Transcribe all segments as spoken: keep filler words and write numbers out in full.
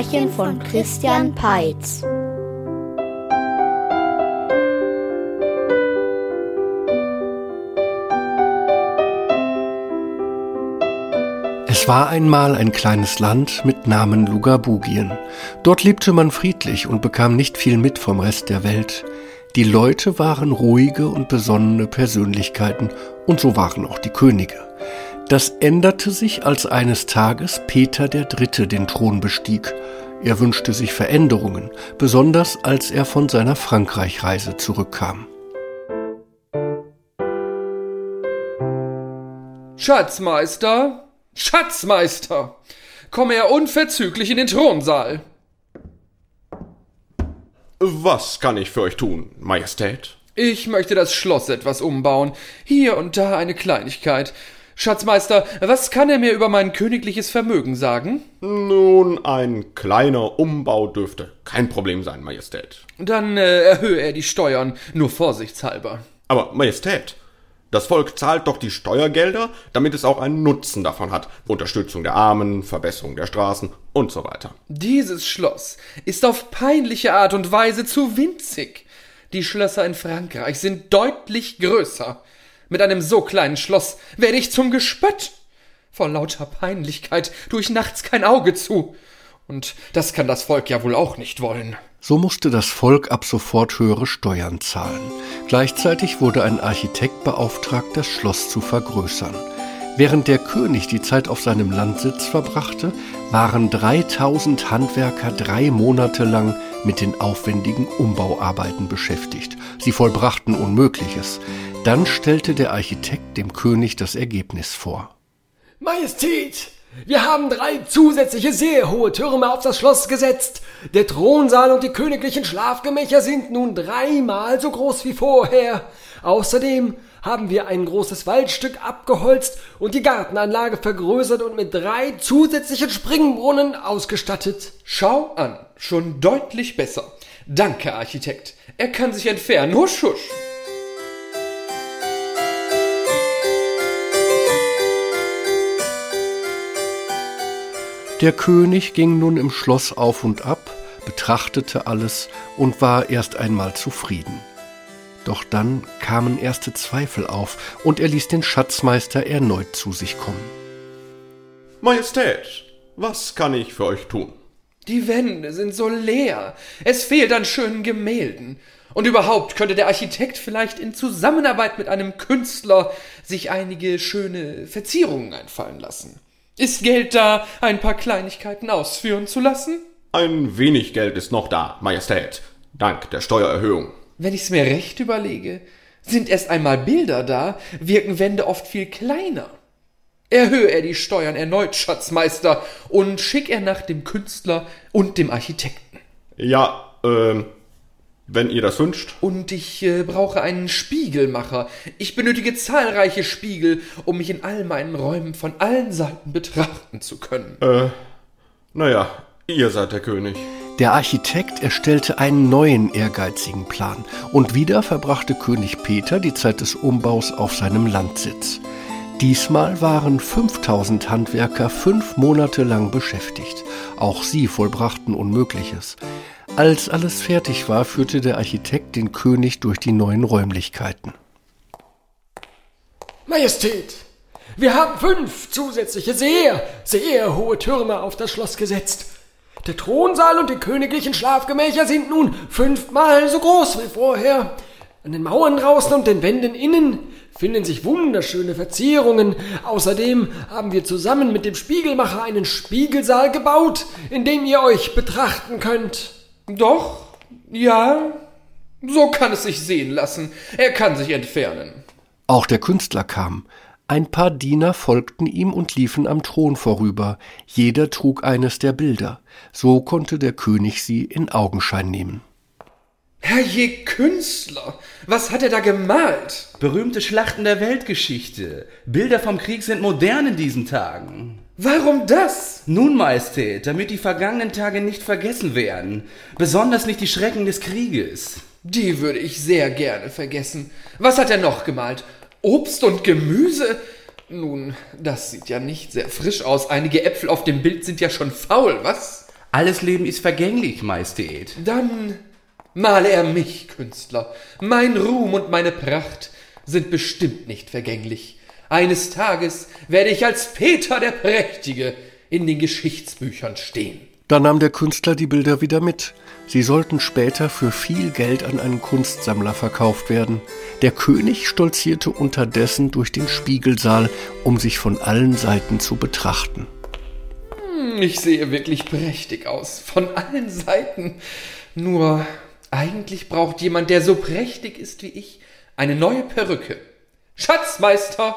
Märchen von Christian Peitz. Es war einmal ein kleines Land mit Namen Lugabugien. Dort lebte man friedlich und bekam nicht viel mit vom Rest der Welt. Die Leute waren ruhige und besonnene Persönlichkeiten und so waren auch die Könige. Das änderte sich, als eines Tages Peter der Dritte den Thron bestieg. Er wünschte sich Veränderungen, besonders als er von seiner Frankreichreise zurückkam. Schatzmeister, Schatzmeister, komme er unverzüglich in den Thronsaal. Was kann ich für euch tun, Majestät? Ich möchte das Schloss etwas umbauen, hier und da eine Kleinigkeit. Schatzmeister, was kann er mir über mein königliches Vermögen sagen? Nun, ein kleiner Umbau dürfte kein Problem sein, Majestät. Dann äh, erhöhe er die Steuern, nur vorsichtshalber. Aber, Majestät, das Volk zahlt doch die Steuergelder, damit es auch einen Nutzen davon hat. Unterstützung der Armen, Verbesserung der Straßen und so weiter. Dieses Schloss ist auf peinliche Art und Weise zu winzig. Die Schlösser in Frankreich sind deutlich größer. Mit einem so kleinen Schloss werde ich zum Gespött. Vor lauter Peinlichkeit tue ich nachts kein Auge zu. Und das kann das Volk ja wohl auch nicht wollen. So musste das Volk ab sofort höhere Steuern zahlen. Gleichzeitig wurde ein Architekt beauftragt, das Schloss zu vergrößern. Während der König die Zeit auf seinem Landsitz verbrachte, waren dreitausend Handwerker drei Monate lang mit den aufwendigen Umbauarbeiten beschäftigt. Sie vollbrachten Unmögliches. Dann stellte der Architekt dem König das Ergebnis vor. Majestät, wir haben drei zusätzliche sehr hohe Türme auf das Schloss gesetzt. Der Thronsaal und die königlichen Schlafgemächer sind nun dreimal so groß wie vorher. Außerdem haben wir ein großes Waldstück abgeholzt und die Gartenanlage vergrößert und mit drei zusätzlichen Springbrunnen ausgestattet. Schau an, schon deutlich besser. Danke, Architekt. Er kann sich entfernen. Husch, husch. Der König ging nun im Schloss auf und ab, betrachtete alles und war erst einmal zufrieden. Doch dann kamen erste Zweifel auf und er ließ den Schatzmeister erneut zu sich kommen. Majestät, was kann ich für euch tun? Die Wände sind so leer. Es fehlt an schönen Gemälden. Und überhaupt könnte der Architekt vielleicht in Zusammenarbeit mit einem Künstler sich einige schöne Verzierungen einfallen lassen. Ist Geld da, ein paar Kleinigkeiten ausführen zu lassen? Ein wenig Geld ist noch da, Majestät, dank der Steuererhöhung. Wenn ich's mir recht überlege, sind erst einmal Bilder da, wirken Wände oft viel kleiner. Erhöhe er die Steuern erneut, Schatzmeister, und schick er nach dem Künstler und dem Architekten. Ja, ähm... wenn ihr das wünscht. Und ich äh, brauche einen Spiegelmacher. Ich benötige zahlreiche Spiegel, um mich in all meinen Räumen von allen Seiten betrachten zu können. Äh, naja, ihr seid der König. Der Architekt erstellte einen neuen ehrgeizigen Plan und wieder verbrachte König Peter die Zeit des Umbaus auf seinem Landsitz. Diesmal waren fünftausend Handwerker fünf Monate lang beschäftigt. Auch sie vollbrachten Unmögliches. Als alles fertig war, führte der Architekt den König durch die neuen Räumlichkeiten. Majestät, wir haben fünf zusätzliche sehr, sehr hohe Türme auf das Schloss gesetzt. Der Thronsaal und die königlichen Schlafgemächer sind nun fünfmal so groß wie vorher. An den Mauern draußen und den Wänden innen finden sich wunderschöne Verzierungen. Außerdem haben wir zusammen mit dem Spiegelmacher einen Spiegelsaal gebaut, in dem ihr euch betrachten könnt. Doch, ja, so kann es sich sehen lassen. Er kann sich entfernen. Auch der Künstler kam. Ein paar Diener folgten ihm und liefen am Thron vorüber. Jeder trug eines der Bilder. So konnte der König sie in Augenschein nehmen. Herrje Künstler, was hat er da gemalt? Berühmte Schlachten der Weltgeschichte. Bilder vom Krieg sind modern in diesen Tagen. Warum das? Nun, Majestät, damit die vergangenen Tage nicht vergessen werden. Besonders nicht die Schrecken des Krieges. Die würde ich sehr gerne vergessen. Was hat er noch gemalt? Obst und Gemüse? Nun, das sieht ja nicht sehr frisch aus. Einige Äpfel auf dem Bild sind ja schon faul, was? Alles Leben ist vergänglich, Majestät. Dann male er mich, Künstler. Mein Ruhm und meine Pracht sind bestimmt nicht vergänglich. Eines Tages werde ich als Peter der Prächtige in den Geschichtsbüchern stehen. Da nahm der Künstler die Bilder wieder mit. Sie sollten später für viel Geld an einen Kunstsammler verkauft werden. Der König stolzierte unterdessen durch den Spiegelsaal, um sich von allen Seiten zu betrachten. Ich sehe wirklich prächtig aus, von allen Seiten. Nur eigentlich braucht jemand, der so prächtig ist wie ich, eine neue Perücke. Schatzmeister!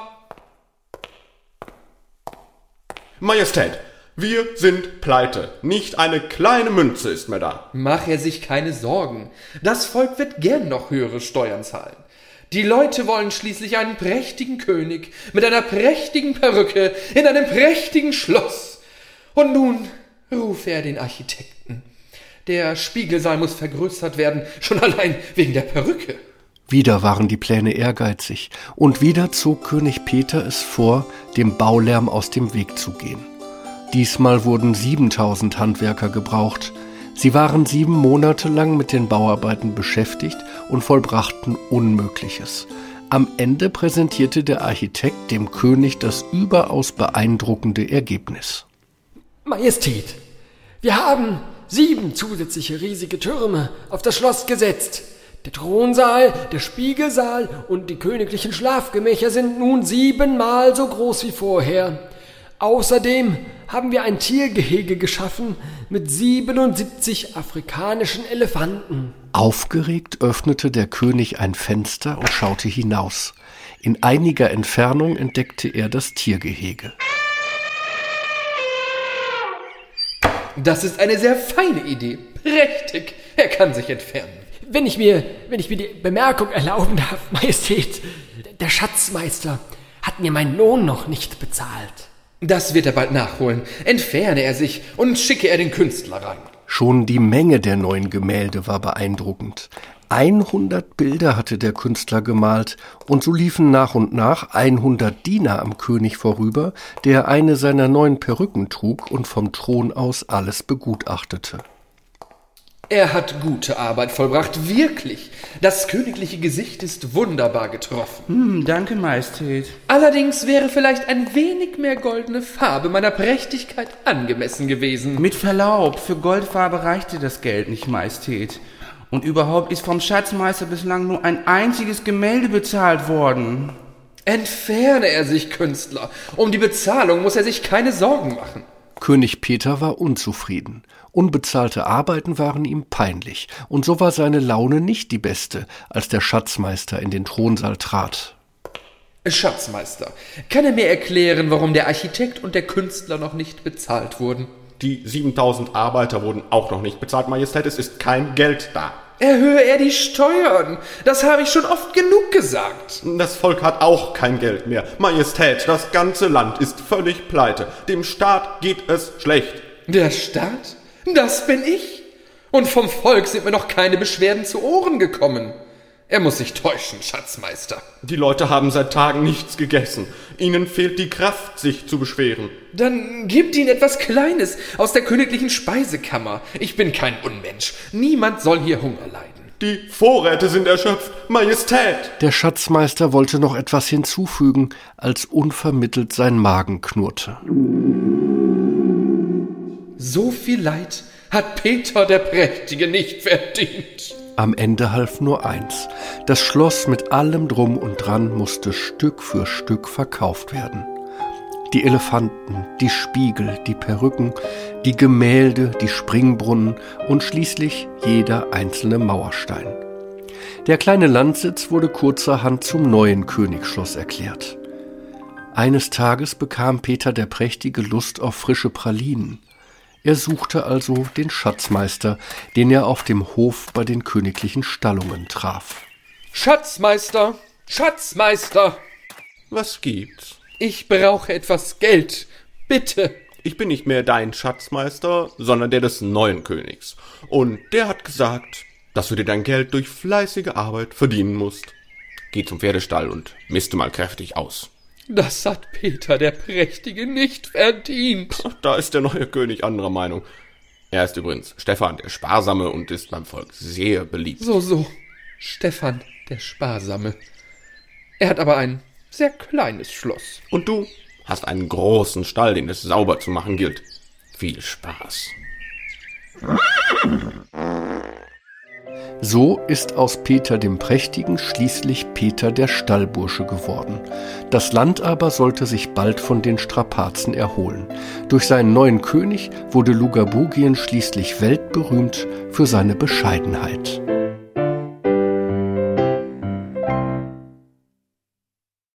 Majestät, wir sind pleite. Nicht eine kleine Münze ist mehr da. Mach er sich keine Sorgen. Das Volk wird gern noch höhere Steuern zahlen. Die Leute wollen schließlich einen prächtigen König mit einer prächtigen Perücke in einem prächtigen Schloss. Und nun rufe er den Architekten. Der Spiegelsaal muss vergrößert werden, schon allein wegen der Perücke. Wieder waren die Pläne ehrgeizig, und wieder zog König Peter es vor, dem Baulärm aus dem Weg zu gehen. Diesmal wurden siebentausend Handwerker gebraucht. Sie waren sieben Monate lang mit den Bauarbeiten beschäftigt und vollbrachten Unmögliches. Am Ende präsentierte der Architekt dem König das überaus beeindruckende Ergebnis. Majestät, wir haben sieben zusätzliche riesige Türme auf das Schloss gesetzt. Der Thronsaal, der Spiegelsaal und die königlichen Schlafgemächer sind nun siebenmal so groß wie vorher. Außerdem haben wir ein Tiergehege geschaffen mit siebenundsiebzig afrikanischen Elefanten. Aufgeregt öffnete der König ein Fenster und schaute hinaus. In einiger Entfernung entdeckte er das Tiergehege. Das ist eine sehr feine Idee. Prächtig. Er kann sich entfernen. Wenn ich mir, wenn ich mir die Bemerkung erlauben darf, Majestät, der Schatzmeister hat mir meinen Lohn noch nicht bezahlt. Das wird er bald nachholen. Entferne er sich und schicke er den Künstler rein. Schon die Menge der neuen Gemälde war beeindruckend. hundert Bilder hatte der Künstler gemalt, und so liefen nach und nach hundert Diener am König vorüber, der eine seiner neuen Perücken trug und vom Thron aus alles begutachtete. Er hat gute Arbeit vollbracht, wirklich. Das königliche Gesicht ist wunderbar getroffen. Hm, danke, Majestät. Allerdings wäre vielleicht ein wenig mehr goldene Farbe meiner Prächtigkeit angemessen gewesen. Mit Verlaub, für Goldfarbe reichte das Geld nicht, Majestät. Und überhaupt ist vom Schatzmeister bislang nur ein einziges Gemälde bezahlt worden. Entferne er sich, Künstler. Um die Bezahlung muss er sich keine Sorgen machen. König Peter war unzufrieden. Unbezahlte Arbeiten waren ihm peinlich, und so war seine Laune nicht die beste, als der Schatzmeister in den Thronsaal trat. Schatzmeister, kann er mir erklären, warum der Architekt und der Künstler noch nicht bezahlt wurden? Die siebentausend Arbeiter wurden auch noch nicht bezahlt, Majestät. Es ist kein Geld da. Erhöhe er die Steuern. Das habe ich schon oft genug gesagt. Das Volk hat auch kein Geld mehr. Majestät, das ganze Land ist völlig pleite. Dem Staat geht es schlecht. Der Staat? Das bin ich. Und vom Volk sind mir noch keine Beschwerden zu Ohren gekommen. Er muss sich täuschen, Schatzmeister. Die Leute haben seit Tagen nichts gegessen. Ihnen fehlt die Kraft, sich zu beschweren. Dann gebt ihnen etwas Kleines aus der königlichen Speisekammer. Ich bin kein Unmensch. Niemand soll hier Hunger leiden. Die Vorräte sind erschöpft, Majestät. Der Schatzmeister wollte noch etwas hinzufügen, als unvermittelt sein Magen knurrte. So viel Leid hat Peter der Prächtige nicht verdient. Am Ende half nur eins. Das Schloss mit allem Drum und Dran musste Stück für Stück verkauft werden. Die Elefanten, die Spiegel, die Perücken, die Gemälde, die Springbrunnen und schließlich jeder einzelne Mauerstein. Der kleine Landsitz wurde kurzerhand zum neuen Königsschloss erklärt. Eines Tages bekam Peter der Prächtige Lust auf frische Pralinen. Er suchte also den Schatzmeister, den er auf dem Hof bei den königlichen Stallungen traf. Schatzmeister! Schatzmeister! Was gibt's? Ich brauche etwas Geld. Bitte! Ich bin nicht mehr dein Schatzmeister, sondern der des neuen Königs. Und der hat gesagt, dass du dir dein Geld durch fleißige Arbeit verdienen musst. Geh zum Pferdestall und miste mal kräftig aus. Das hat Peter der Prächtige nicht verdient. Da ist der neue König anderer Meinung. Er ist übrigens Stefan der Sparsame und ist beim Volk sehr beliebt. So, so. Stefan der Sparsame. Er hat aber ein sehr kleines Schloss. Und du hast einen großen Stall, den es sauber zu machen gilt. Viel Spaß. So ist aus Peter dem Prächtigen schließlich Peter der Stallbursche geworden. Das Land aber sollte sich bald von den Strapazen erholen. Durch seinen neuen König wurde Lugabugien schließlich weltberühmt für seine Bescheidenheit.